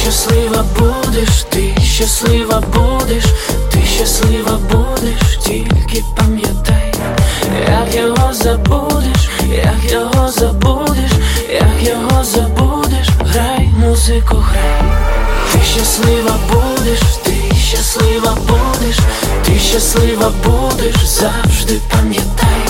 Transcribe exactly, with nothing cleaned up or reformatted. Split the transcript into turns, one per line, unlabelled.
щаслива будеш, ти щаслива будеш, ти щаслива будеш, тільки пам'ятай, як його забудеш, як його забудеш, як його забудеш, грай, музику грай. Ти щаслива будеш, ти щаслива будеш, ти щаслива будеш, завжди пам'ятай,